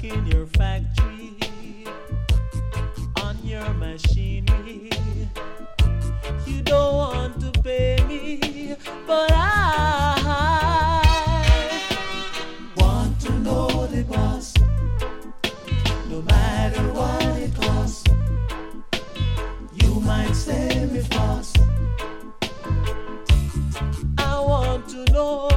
in your factory, on your machinery. You don't want to pay me, but I want to know the boss, no matter what it costs. You might say me false. I want to know